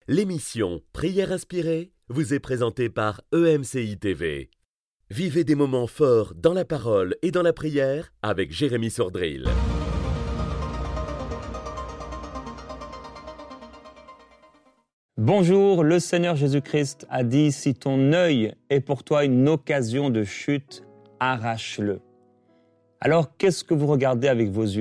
L'émission Prière inspirée vous est présentée par EMCI TV. Vivez des moments forts dans la parole et dans la prière avec Jérémy Sordrill. Bonjour, le Seigneur Jésus-Christ a dit « Si ton œil est pour toi une occasion de chute, arrache-le ». Alors, qu'est-ce que vous regardez avec vos yeux ?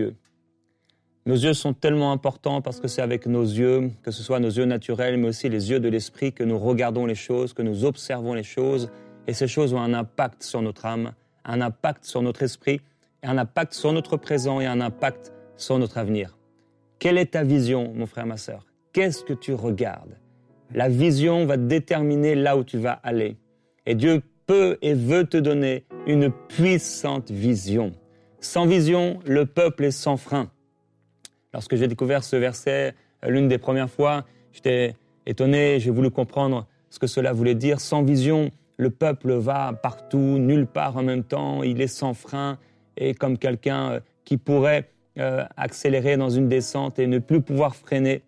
Nos yeux sont tellement importants parce que c'est avec nos yeux, que ce soit nos yeux naturels, mais aussi les yeux de l'esprit, que nous regardons les choses, que nous observons les choses. Et ces choses ont un impact sur notre âme, un impact sur notre esprit, un impact sur notre présent et un impact sur notre avenir. Quelle est ta vision, mon frère, ma sœur ? Qu'est-ce que tu regardes ? La vision va déterminer là où tu vas aller. Et Dieu peut et veut te donner une puissante vision. Sans vision, le peuple est sans frein. Lorsque j'ai découvert ce verset, l'une des premières fois, j'étais étonné, j'ai voulu comprendre ce que cela voulait dire. Sans vision, le peuple va partout, nulle part en même temps, il est sans frein et comme quelqu'un qui pourrait accélérer dans une descente et ne plus pouvoir freiner.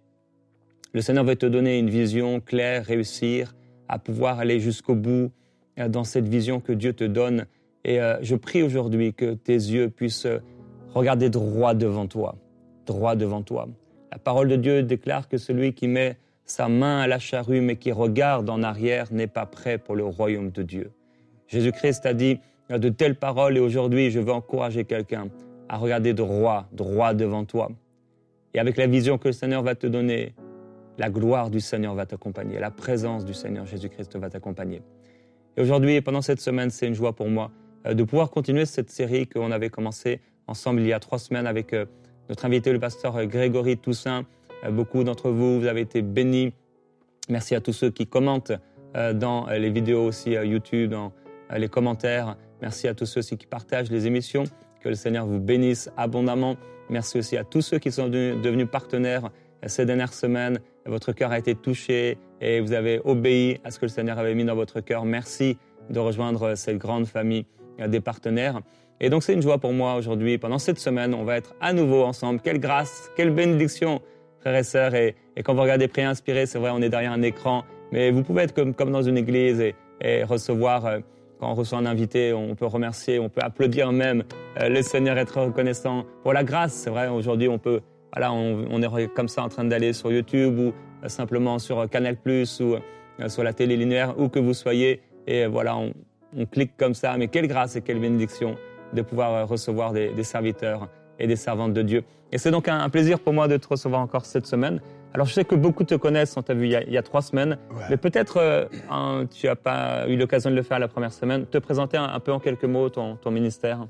Le Seigneur veut te donner une vision claire, réussir, à pouvoir aller jusqu'au bout dans cette vision que Dieu te donne. Et je prie aujourd'hui que tes yeux puissent regarder droit devant toi. Droit devant toi. La parole de Dieu déclare que celui qui met sa main à la charrue mais qui regarde en arrière n'est pas prêt pour le royaume de Dieu. Jésus-Christ a dit de telles paroles et aujourd'hui je veux encourager quelqu'un à regarder droit devant toi. Et avec la vision que le Seigneur va te donner, la gloire du Seigneur va t'accompagner, la présence du Seigneur Jésus-Christ va t'accompagner. Et aujourd'hui, pendant cette semaine, c'est une joie pour moi de pouvoir continuer cette série qu'on avait commencée ensemble il y a 3 semaines avec notre invité, le pasteur Grégory Toussaint. Beaucoup d'entre vous, vous avez été bénis. Merci à tous ceux qui commentent dans les vidéos aussi YouTube, dans les commentaires. Merci à tous ceux aussi qui partagent les émissions. Que le Seigneur vous bénisse abondamment. Merci aussi à tous ceux qui sont devenus partenaires ces dernières semaines. Votre cœur a été touché et vous avez obéi à ce que le Seigneur avait mis dans votre cœur. Merci de rejoindre cette grande famille des partenaires. Et donc, c'est une joie pour moi aujourd'hui. Pendant cette semaine, on va être à nouveau ensemble. Quelle grâce, quelle bénédiction, frères et sœurs. Et quand vous regardez Prière inspirée, c'est vrai, on est derrière un écran. Mais vous pouvez être comme dans une église et recevoir, quand on reçoit un invité, on peut remercier, on peut applaudir même le Seigneur, être reconnaissant pour la grâce. C'est vrai, aujourd'hui, on peut, voilà, on est comme ça en train d'aller sur YouTube ou simplement sur Canal+, ou sur la télé linéaire, où que vous soyez. Et voilà, on clique comme ça. Mais quelle grâce et quelle bénédiction de pouvoir recevoir des serviteurs et des servantes de Dieu. Et c'est donc un plaisir pour moi de te recevoir encore cette semaine. Alors, je sais que beaucoup te connaissent, on t'a vu il y a 3 semaines, ouais. Mais peut-être tu n'as pas eu l'occasion de le faire la première semaine. Te présenter un peu en quelques mots ton ministère.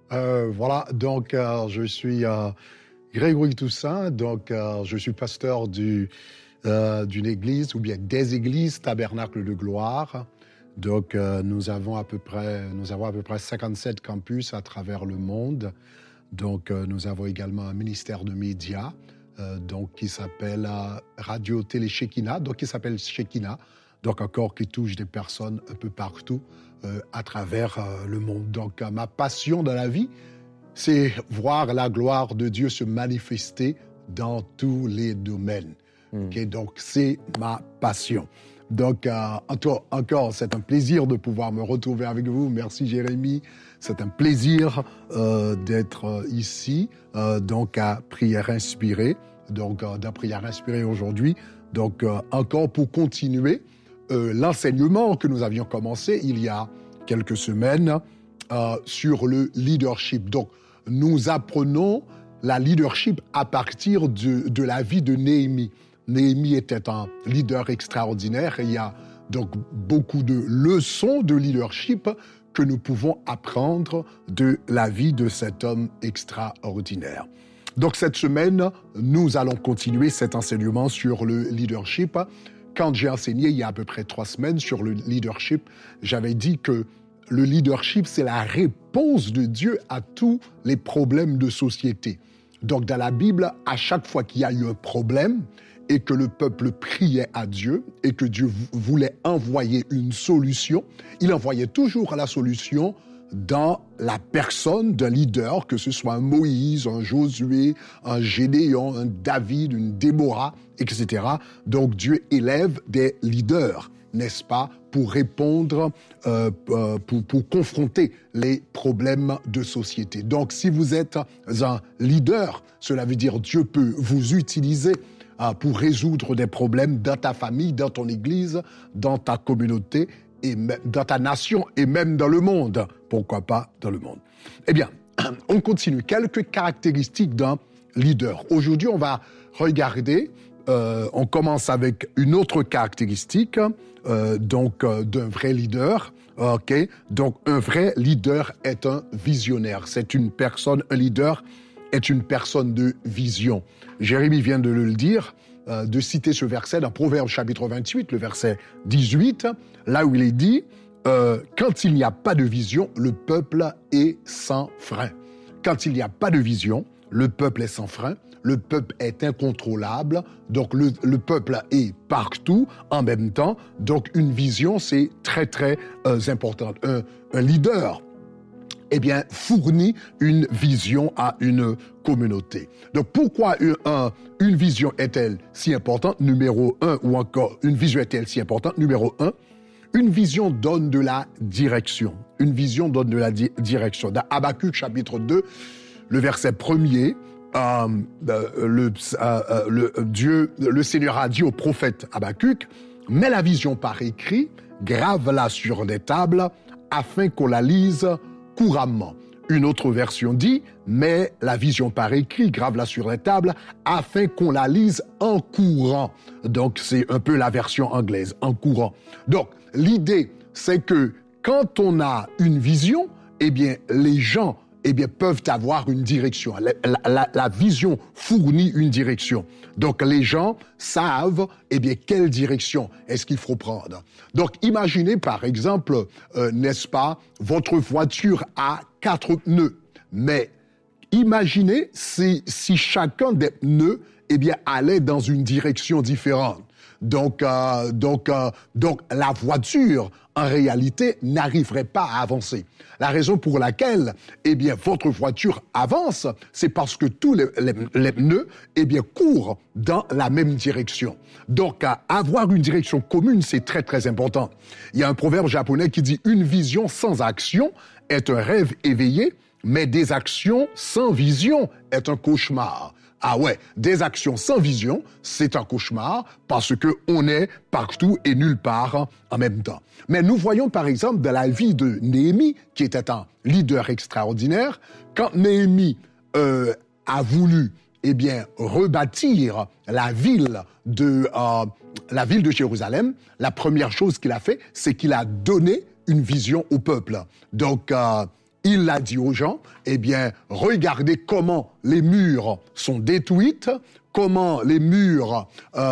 Voilà, donc je suis Grégory Toussaint, donc je suis pasteur d'une église, ou bien des églises, Tabernacle de Gloire. Donc, nous avons à peu près 57 campus à travers le monde. Donc, nous avons également un ministère de médias, qui s'appelle Radio Télé Shekinah, donc qui s'appelle Shekinah, donc encore qui touche des personnes un peu partout à travers le monde. Donc, ma passion dans la vie, c'est voir la gloire de Dieu se manifester dans tous les domaines. Okay? Donc, c'est ma passion. Donc, encore, c'est un plaisir de pouvoir me retrouver avec vous. Merci, Jérémy. C'est un plaisir d'être ici, donc à Prière inspirée. Donc, dans Prière inspirée aujourd'hui. Donc, encore pour continuer l'enseignement que nous avions commencé il y a quelques semaines sur le leadership. Donc, nous apprenons la leadership à partir de la vie de Néhémie. Néhémie était un leader extraordinaire et il y a donc beaucoup de leçons de leadership que nous pouvons apprendre de la vie de cet homme extraordinaire. Donc cette semaine, nous allons continuer cet enseignement sur le leadership. Quand j'ai enseigné il y a à peu près 3 semaines sur le leadership, j'avais dit que le leadership, c'est la réponse de Dieu à tous les problèmes de société. Donc dans la Bible, à chaque fois qu'il y a eu un problème, et que le peuple priait à Dieu et que Dieu voulait envoyer une solution, il envoyait toujours la solution dans la personne d'un leader, que ce soit un Moïse, un Josué, un Gédéon, un David, une Déborah, etc. Donc Dieu élève des leaders, n'est-ce pas, pour répondre, pour confronter les problèmes de société. Donc si vous êtes un leader, cela veut dire Dieu peut vous utiliser pour résoudre des problèmes dans ta famille, dans ton église, dans ta communauté, et dans ta nation et même dans le monde. Pourquoi pas dans le monde? Eh bien, on continue. Quelques caractéristiques d'un leader. Aujourd'hui, on va regarder, on commence avec une autre caractéristique, d'un vrai leader. Okay? Donc, un vrai leader est un visionnaire. C'est une personne, un leader est une personne de vision. Jérémie vient de le dire, de citer ce verset dans Proverbes chapitre 28, le verset 18, là où il est dit « Quand il n'y a pas de vision, le peuple est sans frein. » Quand il n'y a pas de vision, le peuple est sans frein, le peuple est incontrôlable, donc le peuple est partout en même temps. Donc une vision, c'est très très important. Un leader, eh bien, fournit une vision à une communauté. Donc, pourquoi une vision est-elle si importante? Numéro 1, ou encore, une vision est-elle si importante? Numéro 1, une vision donne de la direction. Une vision donne de la direction. Dans Habakkuk, chapitre 2, le verset 1er, le Seigneur a dit au prophète Habakkuk, « Mets la vision par écrit, grave-la sur des tables, afin qu'on la lise couramment. » Une autre version dit, mets la vision par écrit, grave-la sur les tables, afin qu'on la lise en courant. Donc, c'est un peu la version anglaise, en courant. Donc, l'idée, c'est que quand on a une vision, eh bien, les gens, peuvent avoir une direction. La vision fournit une direction. Donc, les gens savent, quelle direction est-ce qu'il faut prendre. Donc, imaginez, par exemple, n'est-ce pas, votre voiture a 4 pneus. Mais imaginez si chacun des pneus, allait dans une direction différente. Donc, la voiture, en réalité, n'arriverait pas à avancer. La raison pour laquelle, votre voiture avance, c'est parce que tous les pneus, courent dans la même direction. Donc, avoir une direction commune, c'est très, très important. Il y a un proverbe japonais qui dit « Une vision sans action est un rêve éveillé, mais des actions sans vision est un cauchemar. » Ah ouais, des actions sans vision, c'est un cauchemar parce que on est partout et nulle part en même temps. Mais nous voyons par exemple dans la vie de Néhémie, qui était un leader extraordinaire, quand Néhémie a voulu rebâtir la ville de Jérusalem, la première chose qu'il a fait, c'est qu'il a donné une vision au peuple. Donc, il a dit aux gens, regardez comment les murs sont détruits, comment les murs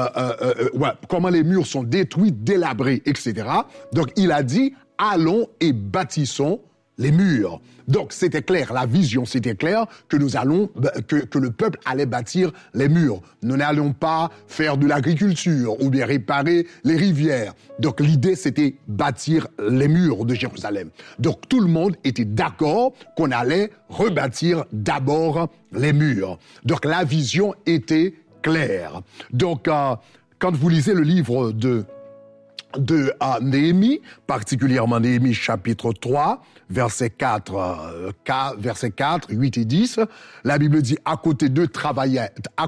sont détruits, délabrés, etc. Donc, il a dit, allons et bâtissons les murs. Donc, c'était clair, la vision, c'était clair que que le peuple allait bâtir les murs. Nous n'allions pas faire de l'agriculture ou bien réparer les rivières. Donc, l'idée, c'était bâtir les murs de Jérusalem. Donc, tout le monde était d'accord qu'on allait rebâtir d'abord les murs. Donc, la vision était claire. Donc, quand vous lisez le livre de Néhémie, particulièrement Néhémie chapitre 3, verset 4, 8 et 10, la Bible dit à côté d'eux travailla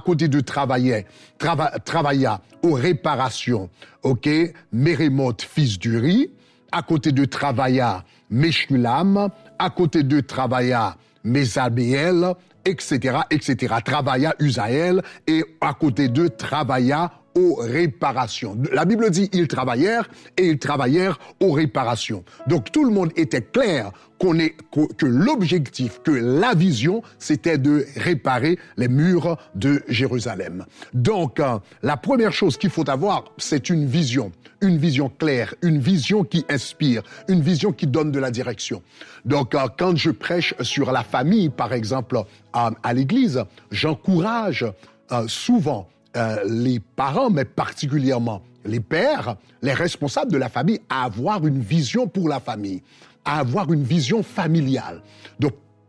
aux réparations, Mérémoth, fils d'Uri, à côté d'eux travailla Meshulam, à côté d'eux travailla Mésabéel, etc., travailla Usaël, et à côté d'eux travailla aux réparations. La Bible dit ils travaillèrent aux réparations. Donc tout le monde était clair que l'objectif, que la vision, c'était de réparer les murs de Jérusalem. Donc la première chose qu'il faut avoir, c'est une vision claire, une vision qui inspire, une vision qui donne de la direction. Donc quand je prêche sur la famille, par exemple, à l'église, j'encourage souvent les parents, mais particulièrement les pères, les responsables de la famille, à avoir une vision pour la famille. à avoir une vision familiale. Donc,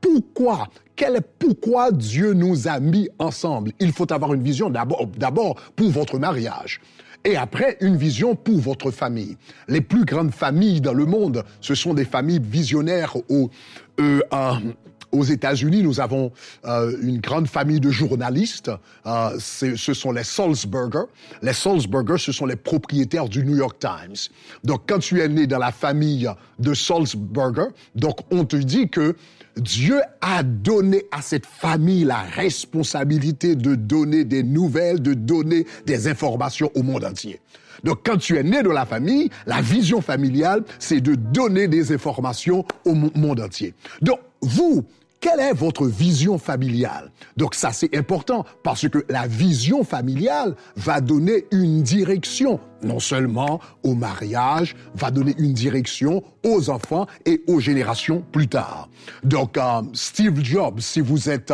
pourquoi Dieu nous a mis ensemble? Il faut avoir une vision d'abord pour votre mariage. Et après, une vision pour votre famille. Les plus grandes familles dans le monde, ce sont des familles visionnaires aux États-Unis. Nous avons une grande famille de journalistes. Ce sont les Sulzberger. Les Sulzberger, ce sont les propriétaires du New York Times. Donc, quand tu es né dans la famille de Sulzberger, donc on te dit que Dieu a donné à cette famille la responsabilité de donner des nouvelles, de donner des informations au monde entier. Donc, quand tu es né de la famille, la vision familiale, c'est de donner des informations au monde entier. Donc, vous, quelle est votre vision familiale? Donc ça, c'est important parce que la vision familiale va donner une direction, non seulement au mariage, va donner une direction aux enfants et aux générations plus tard. Donc, Steve Jobs, si vous êtes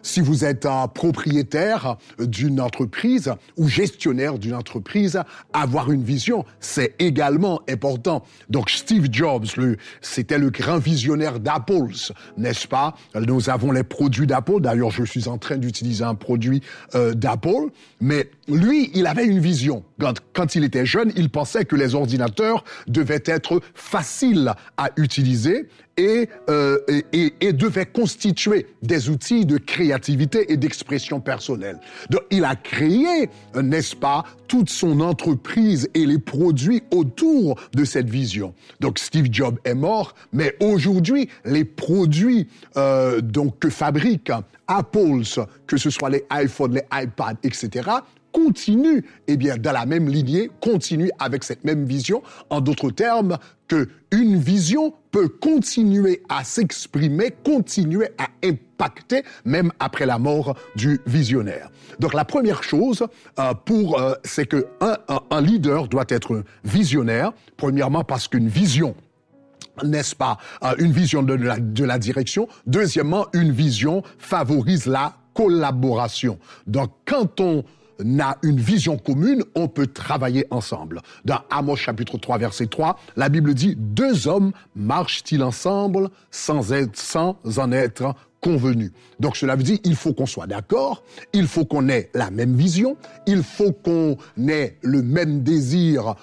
propriétaire d'une entreprise ou gestionnaire d'une entreprise, avoir une vision, c'est également important. Donc, Steve Jobs, c'était le grand visionnaire d'Apple, n'est-ce pas? Nous avons les produits d'Apple. D'ailleurs, je suis en train d'utiliser un produit d'Apple. Mais lui, il avait une vision. Quand il était jeune, il pensait que les ordinateurs devaient être faciles à utiliser et devaient constituer des outils de créativité et d'expression personnelle. Donc, il a créé, n'est-ce pas, toute son entreprise et les produits autour de cette vision. Donc, Steve Jobs est mort, mais aujourd'hui, les produits que fabriquent Apple, que ce soit les iPhones, les iPads, etc., continue, dans la même lignée, continue avec cette même vision. En d'autres termes, qu'une vision peut continuer à s'exprimer, continuer à impacter, même après la mort du visionnaire. Donc, la première chose, c'est qu'un leader doit être visionnaire, premièrement parce qu'une vision, n'est-ce pas, une vision de la direction. Deuxièmement, une vision favorise la collaboration. Donc, quand on a une vision commune, on peut travailler ensemble. Dans Amos chapitre 3, verset 3, la Bible dit « Deux hommes marchent-ils ensemble sans en être convenu. » Donc cela veut dire il faut qu'on soit d'accord, il faut qu'on ait la même vision, il faut qu'on ait le même désir,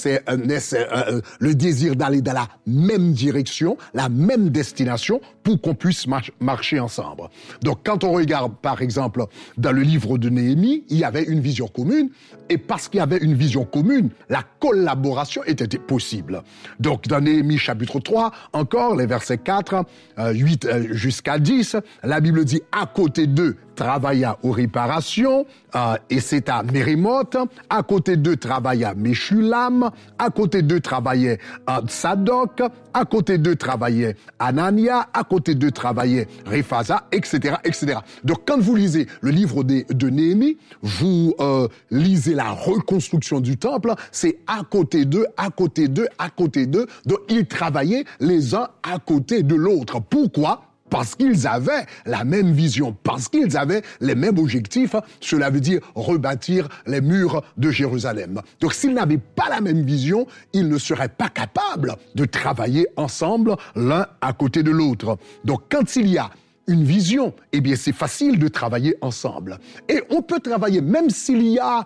le désir d'aller dans la même direction, la même destination pour qu'on puisse marcher ensemble. Donc quand on regarde par exemple dans le livre de Néhémie, il y avait une vision commune et parce qu'il y avait une vision commune, la collaboration était possible. Donc dans Néhémie chapitre 3, encore les versets 4, 8 jusqu'à 10, la Bible dit à côté d'eux travailla aux réparations, et c'est à Mérimoth. À côté d'eux travailla Meshulam. À côté d'eux travaillait Tsadok. À côté d'eux travaillait Anania. À côté d'eux travaillait Réphaza, etc., etc. Donc, quand vous lisez le livre de Néhémie, vous lisez la reconstruction du temple. C'est à côté d'eux, à côté d'eux, à côté d'eux. Donc, ils travaillaient les uns à côté de l'autre. Pourquoi? Parce qu'ils avaient la même vision, parce qu'ils avaient les mêmes objectifs, cela veut dire rebâtir les murs de Jérusalem. Donc s'ils n'avaient pas la même vision, ils ne seraient pas capables de travailler ensemble l'un à côté de l'autre. Donc quand il y a une vision, c'est facile de travailler ensemble. Et on peut travailler même s'il y a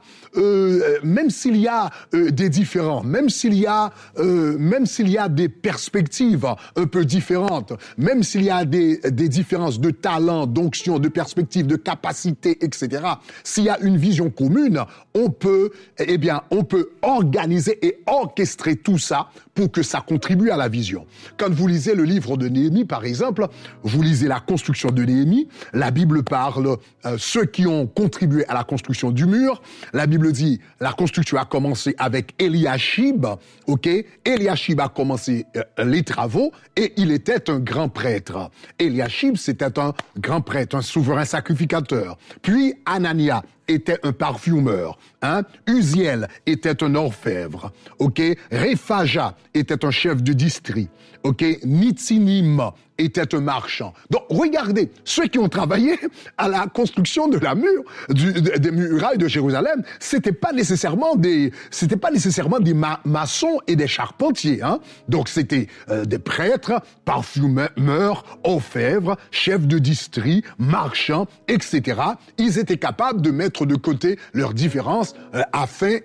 des différends, même s'il y a des perspectives un peu différentes, même s'il y a des différences de talent, d'onction, de perspectives, de capacité, etc. S'il y a une vision commune, on peut organiser et orchestrer tout ça pour que ça contribue à la vision. Quand vous lisez le livre de Néhémie, par exemple, vous lisez la construction de Néhémie, la Bible parle ceux qui ont contribué à la construction du mur. La Bible dit la construction a commencé avec Eliashib, ok? Eliashib a commencé les travaux et il était un grand prêtre. Eliashib, c'était un grand prêtre, un souverain sacrificateur. Puis Anania était un parfumeur. Uziel était un orfèvre. Rephaja était un chef de district. Nitzinim était un marchand. Donc, regardez, ceux qui ont travaillé à la construction de la des murailles de Jérusalem, c'était pas nécessairement des maçons et des charpentiers, Donc, c'était des prêtres, parfumeurs, orfèvres, chefs de district, marchands, etc. Ils étaient capables de mettre de côté leurs différences afin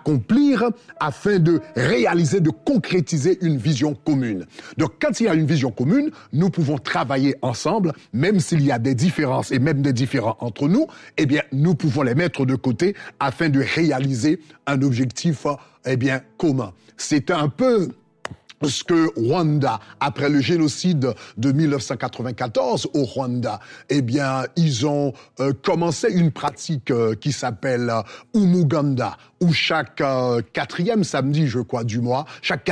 de réaliser, de concrétiser une vision commune. Donc, quand il y a une vision commune, nous pouvons travailler ensemble, même s'il y a des différences et même des différends entre nous, eh bien, nous pouvons les mettre de côté afin de réaliser un objectif, commun. C'est un peu ce que Rwanda, après le génocide de 1994 au Rwanda, ils ont commencé une pratique qui s'appelle Umuganda, où chaque quatrième samedi du mois,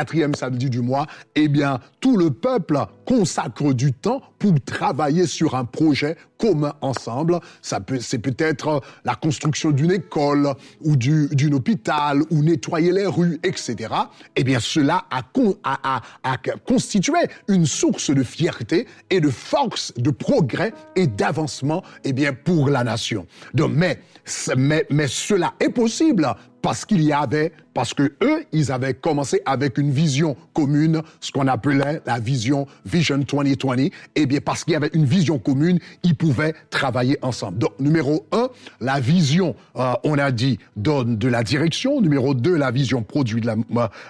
tout le peuple consacre du temps pour travailler sur un projet commun ensemble. C'est peut-être la construction d'une école ou d'un hôpital ou nettoyer les rues, etc. Cela a constitué une source de fierté et de force, de progrès et d'avancement, pour la nation. Donc, mais cela est possible parce que eux, ils avaient commencé avec une vision commune, ce qu'on appelait la Vision 2020. Parce qu'il y avait une vision commune, ils pouvaient travailler ensemble. Donc, numéro 1, la vision, on a dit, donne de la direction. Numéro 2, la vision produit de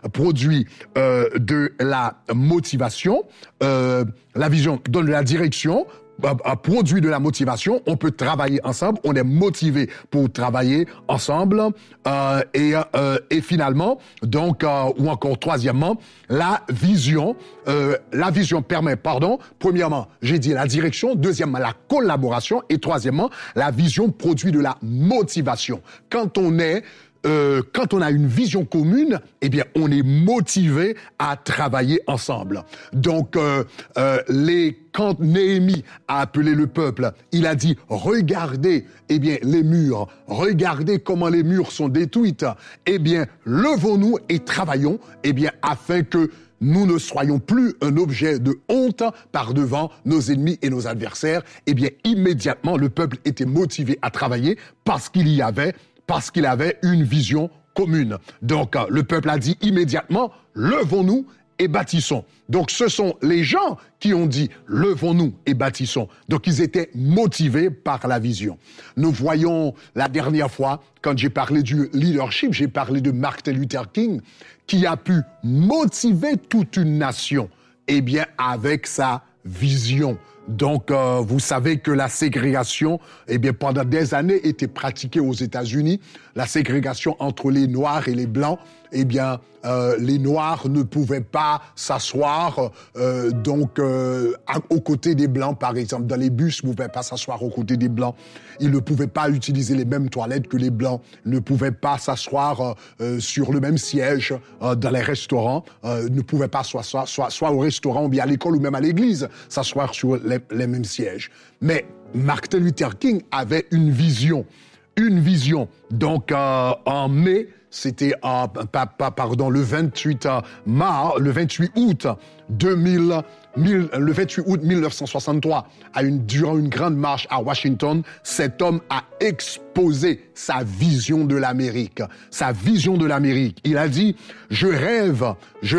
la motivation. La vision donne de la direction. Produit de la motivation, on peut travailler ensemble, on est motivé pour travailler ensemble, et finalement, donc, ou encore troisièmement, la vision permet, premièrement, j'ai dit la direction, deuxièmement, la collaboration, et troisièmement, la vision produit de la motivation. Quand on a une vision commune, on est motivé à travailler ensemble. Donc, quand Néhémie a appelé le peuple, il a dit, regardez, les murs, regardez comment les murs sont détruits. Levons-nous et travaillons, afin que nous ne soyons plus un objet de honte par devant nos ennemis et nos adversaires. Immédiatement, le peuple était motivé à travailler parce qu'il avait une vision commune. Donc, le peuple a dit immédiatement, levons-nous et bâtissons. Donc, ce sont les gens qui ont dit, levons-nous et bâtissons. Donc, ils étaient motivés par la vision. Nous voyons la dernière fois, quand j'ai parlé du leadership, j'ai parlé de Martin Luther King, qui a pu motiver toute une nation, avec sa vision. Donc, vous savez que la ségrégation, pendant des années, était pratiquée aux États-Unis. La ségrégation entre les Noirs et les Blancs, les Noirs ne pouvaient pas s'asseoir aux côtés des Blancs, par exemple. Dans les bus, ils ne pouvaient pas s'asseoir aux côtés des Blancs. Ils ne pouvaient pas utiliser les mêmes toilettes que les Blancs. Ils ne pouvaient pas s'asseoir sur le même siège dans les restaurants. Ils ne pouvaient pas soit au restaurant ou bien à l'école ou même à l'église, s'asseoir sur les mêmes sièges. Mais Martin Luther King avait une vision. Donc, en mai, c'était le 28 août 1963, durant une grande marche à Washington, cet homme a exposé sa vision de l'Amérique. Il a dit, je rêve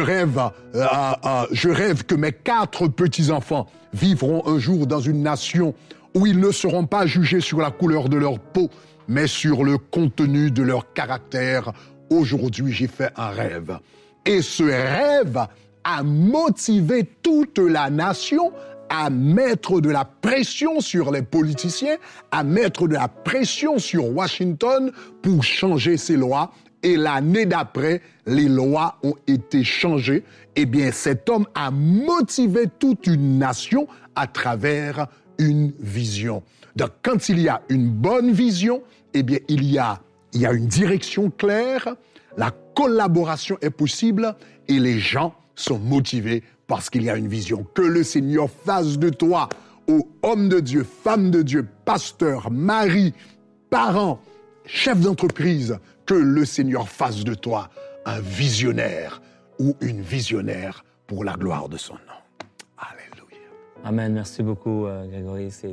que mes 4 petits-enfants vivront un jour dans une nation où ils ne seront pas jugés sur la couleur de leur peau, mais sur le contenu de leur caractère. Aujourd'hui, j'ai fait un rêve. Et ce rêve a motivé toute la nation à mettre de la pression sur les politiciens, à mettre de la pression sur Washington pour changer ces lois. Et l'année d'après, les lois ont été changées. Cet homme a motivé toute une nation à travers une vision. Donc, quand il y a une bonne vision, il y a une direction claire, la collaboration est possible et les gens sont motivés parce qu'il y a une vision. Que le Seigneur fasse de toi, ô homme de Dieu, femme de Dieu, pasteur, mari, parent, chef d'entreprise, que le Seigneur fasse de toi un visionnaire ou une visionnaire pour la gloire de son nom. Alléluia. Amen. Merci beaucoup, Grégory. C'est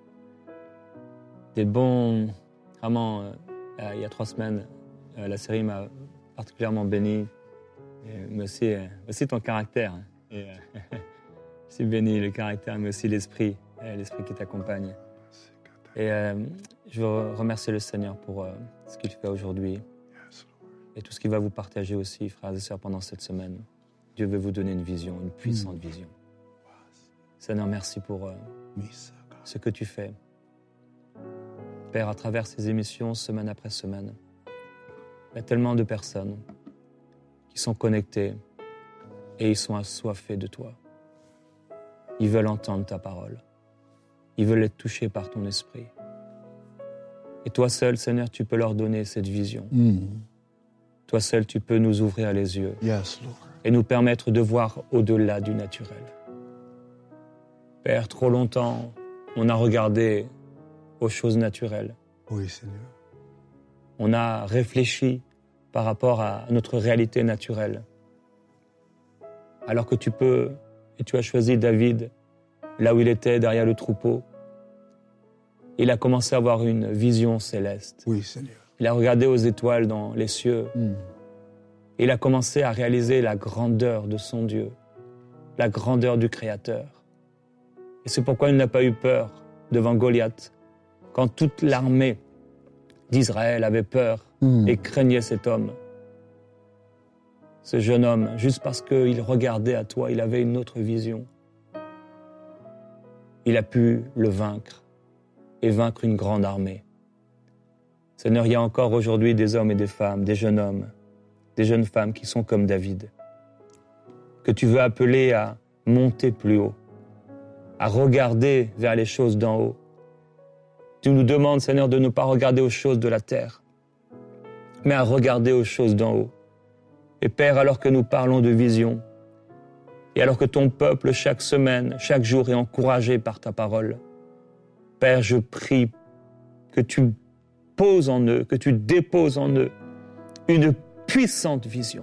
des bons... Vraiment, il y a 3 semaines, la série m'a particulièrement béni. Mais aussi ton caractère. Et, je suis béni, le caractère, mais aussi l'esprit qui t'accompagne. Et je veux remercier le Seigneur pour ce qu'il fait aujourd'hui et tout ce qu'il va vous partager aussi, frères et sœurs, pendant cette semaine. Dieu veut vous donner une vision, une puissante vision. Seigneur, merci pour ce que tu fais. Père, à travers ces émissions, semaine après semaine, il y a tellement de personnes qui sont connectées et ils sont assoiffés de toi. Ils veulent entendre ta parole. Ils veulent être touchés par ton esprit. Et toi seul, Seigneur, tu peux leur donner cette vision. Toi seul, tu peux nous ouvrir les yeux et nous permettre de voir au-delà du naturel. Père, trop longtemps, on a regardé aux choses naturelles. Oui, Seigneur. On a réfléchi par rapport à notre réalité naturelle. Alors que tu peux, et tu as choisi David, là où il était, derrière le troupeau. Il a commencé à avoir une vision céleste. Oui, Seigneur. Il a regardé aux étoiles dans les cieux. Il a commencé à réaliser la grandeur de son Dieu, la grandeur du Créateur. Et c'est pourquoi il n'a pas eu peur devant Goliath, quand toute l'armée d'Israël avait peur et craignait cet homme. Ce jeune homme, juste parce qu'il regardait à toi, il avait une autre vision. Il a pu le vaincre et vaincre une grande armée. Seigneur, il y a encore aujourd'hui des hommes et des femmes, des jeunes hommes, des jeunes femmes qui sont comme David, que tu veux appeler à monter plus haut, à regarder vers les choses d'en haut. Tu nous demandes, Seigneur, de ne pas regarder aux choses de la terre, mais à regarder aux choses d'en haut. Et Père, alors que nous parlons de vision, et alors que ton peuple, chaque semaine, chaque jour, est encouragé par ta parole, Père, je prie que tu poses en eux, que tu déposes en eux une puissante vision,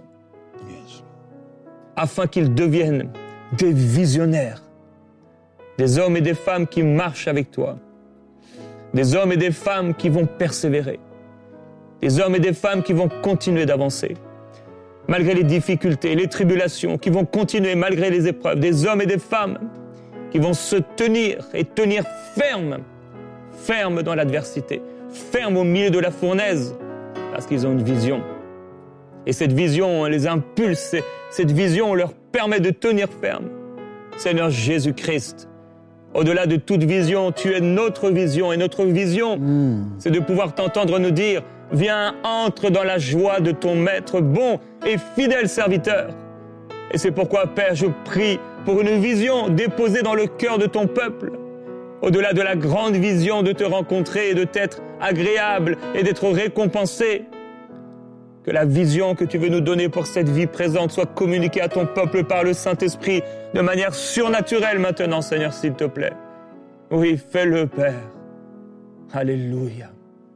afin qu'ils deviennent des visionnaires, des hommes et des femmes qui marchent avec toi, des hommes et des femmes qui vont persévérer, des hommes et des femmes qui vont continuer d'avancer, malgré les difficultés, les tribulations, qui vont continuer malgré les épreuves, des hommes et des femmes qui vont se tenir et tenir fermes dans l'adversité, fermes au milieu de la fournaise, parce qu'ils ont une vision. Et cette vision, on les impulse, cette vision, on leur permet de tenir ferme. Seigneur Jésus-Christ, au-delà de toute vision, tu es notre vision. Et notre vision, c'est de pouvoir t'entendre nous dire « Viens, entre dans la joie de ton maître, bon et fidèle serviteur. » Et c'est pourquoi, Père, je prie pour une vision déposée dans le cœur de ton peuple. Au-delà de la grande vision de te rencontrer et de t'être agréable et d'être récompensé. Que la vision que tu veux nous donner pour cette vie présente soit communiquée à ton peuple par le Saint-Esprit de manière surnaturelle maintenant, Seigneur, s'il te plaît. Oui, fais-le, Père. Alléluia.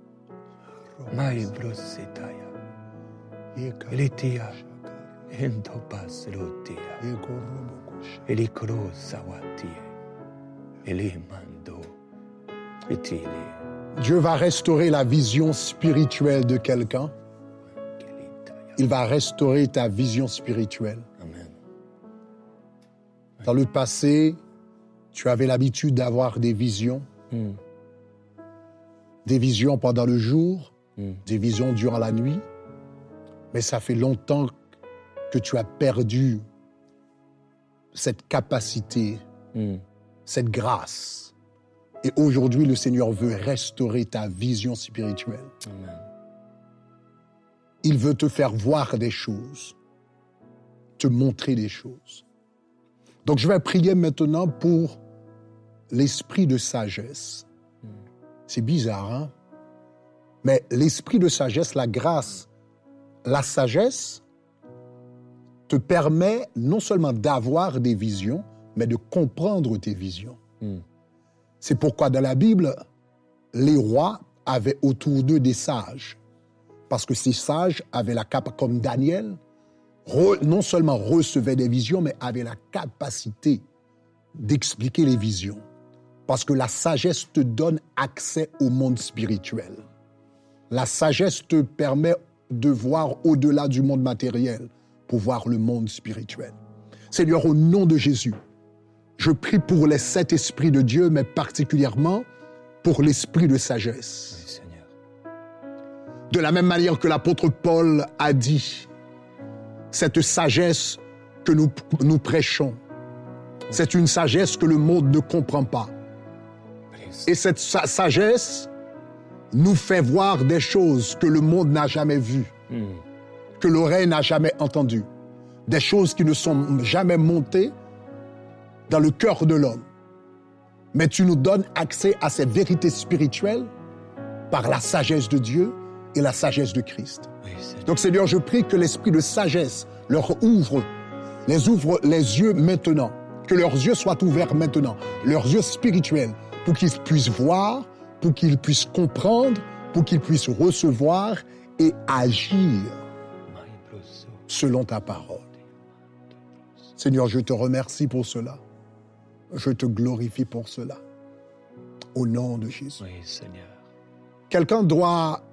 Dieu va restaurer la vision spirituelle de quelqu'un. Il va restaurer ta vision spirituelle. Amen. Dans le passé, tu avais l'habitude d'avoir des visions. Des visions pendant le jour, des visions durant la nuit. Mais ça fait longtemps que tu as perdu cette capacité, cette grâce. Et aujourd'hui, le Seigneur veut restaurer ta vision spirituelle. Amen. Il veut te faire voir des choses, te montrer des choses. Donc, je vais prier maintenant pour l'esprit de sagesse. C'est bizarre, hein? Mais l'esprit de sagesse, la grâce, la sagesse te permet non seulement d'avoir des visions, mais de comprendre tes visions. C'est pourquoi dans la Bible, les rois avaient autour d'eux des sages. Parce que ces sages avaient la capacité, comme Daniel, non seulement recevaient des visions, mais avaient la capacité d'expliquer les visions. Parce que la sagesse te donne accès au monde spirituel. La sagesse te permet de voir au-delà du monde matériel pour voir le monde spirituel. Seigneur, au nom de Jésus, je prie pour les 7 esprits de Dieu, mais particulièrement pour l'esprit de sagesse. Oui, Seigneur. De la même manière que l'apôtre Paul a dit, cette sagesse que nous prêchons, c'est une sagesse que le monde ne comprend pas. Et cette sagesse nous fait voir des choses que le monde n'a jamais vues, que l'oreille n'a jamais entendues, des choses qui ne sont jamais montées dans le cœur de l'homme. Mais tu nous donnes accès à ces vérités spirituelles par la sagesse de Dieu et la sagesse de Christ. Oui, Seigneur. Donc Seigneur, je prie que l'esprit de sagesse leur ouvre les yeux maintenant, que leurs yeux soient ouverts maintenant, leurs yeux spirituels, pour qu'ils puissent voir, pour qu'ils puissent comprendre, pour qu'ils puissent recevoir et agir selon ta parole. Seigneur, je te remercie pour cela. Je te glorifie pour cela. Au nom de Jésus. Oui, Seigneur. Quelqu'un doit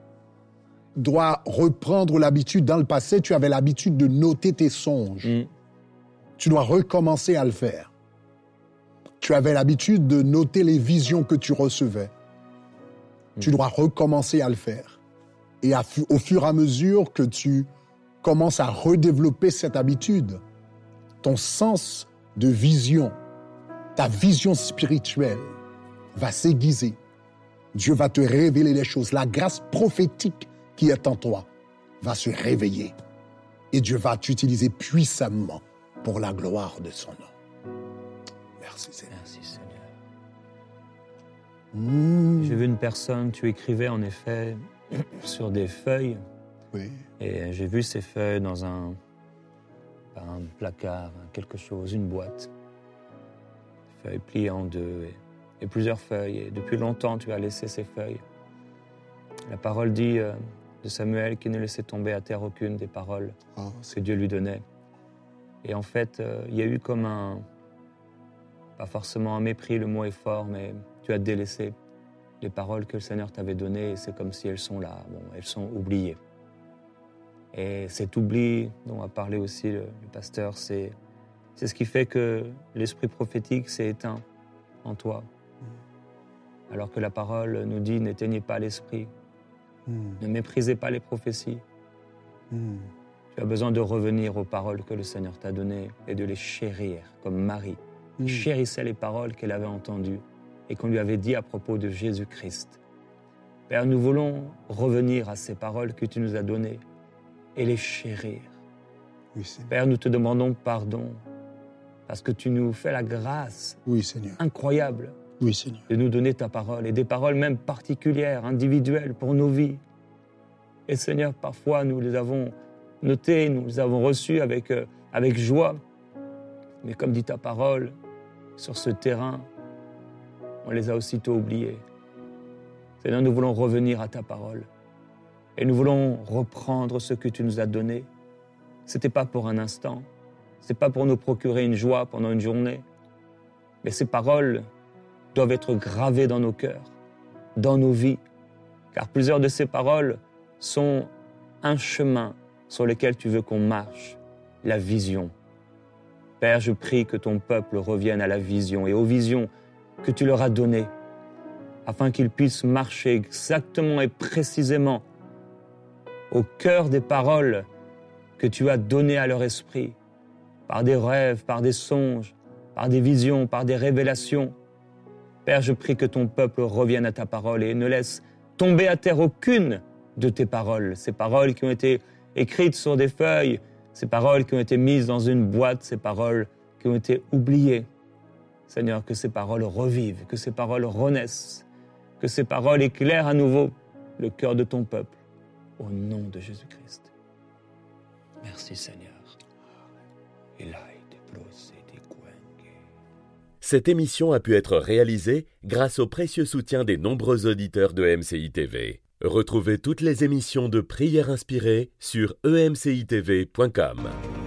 reprendre l'habitude. Dans le passé, tu avais l'habitude de noter tes songes. Tu dois recommencer à le faire. Tu avais l'habitude de noter les visions que tu recevais. Tu dois recommencer à le faire. Et au fur et à mesure que tu commences à redévelopper cette habitude, ton sens de vision, ta vision spirituelle va s'aiguiser. Dieu va te révéler les choses. La grâce prophétique qui est en toi va se réveiller. Et Dieu va t'utiliser puissamment pour la gloire de son nom. Merci Seigneur. Merci, Seigneur. Mmh. J'ai vu une personne, tu écrivais en effet sur des feuilles. Oui. Et j'ai vu ces feuilles dans un placard, quelque chose, une boîte. Feuilles pliées en deux et plusieurs feuilles. Et depuis longtemps, tu as laissé ces feuilles. La parole dit de Samuel qu'il ne laissait tomber à terre aucune des paroles que Dieu lui donnait. Et en fait, il y a eu comme pas forcément un mépris, le mot est fort, mais tu as délaissé les paroles que le Seigneur t'avait données et c'est comme si elles sont là, elles sont oubliées. Et cet oubli dont a parlé aussi le pasteur, c'est ce qui fait que l'esprit prophétique s'est éteint en toi. Alors que la parole nous dit, n'éteignez pas l'esprit, ne méprisez pas les prophéties. Tu as besoin de revenir aux paroles que le Seigneur t'a données et de les chérir, comme Marie chérissait les paroles qu'elle avait entendues et qu'on lui avait dit à propos de Jésus-Christ. Père, nous voulons revenir à ces paroles que tu nous as données et les chérir. Oui, Seigneur. Père, nous te demandons pardon parce que tu nous fais la grâce incroyable de nous donner ta parole et des paroles même particulières, individuelles pour nos vies. Et Seigneur, parfois nous les avons notées, nous les avons reçues avec joie. Mais comme dit ta parole, sur ce terrain, on les a aussitôt oubliées. Seigneur, nous voulons revenir à ta parole. Et nous voulons reprendre ce que tu nous as donné. Ce n'était pas pour un instant. Ce n'est pas pour nous procurer une joie pendant une journée. Mais ces paroles doivent être gravées dans nos cœurs, dans nos vies. Car plusieurs de ces paroles sont un chemin sur lequel tu veux qu'on marche, la vision. Père, je prie que ton peuple revienne à la vision et aux visions que tu leur as données, afin qu'ils puissent marcher exactement et précisément au cœur des paroles que tu as données à leur esprit, par des rêves, par des songes, par des visions, par des révélations. Père, je prie que ton peuple revienne à ta parole et ne laisse tomber à terre aucune de tes paroles, ces paroles qui ont été écrites sur des feuilles, ces paroles qui ont été mises dans une boîte, ces paroles qui ont été oubliées. Seigneur, que ces paroles revivent, que ces paroles renaissent, que ces paroles éclairent à nouveau le cœur de ton peuple. Au nom de Jésus-Christ. Merci Seigneur. Cette émission a pu être réalisée grâce au précieux soutien des nombreux auditeurs de MCI TV. Retrouvez toutes les émissions de Prières inspirées sur emcitv.com.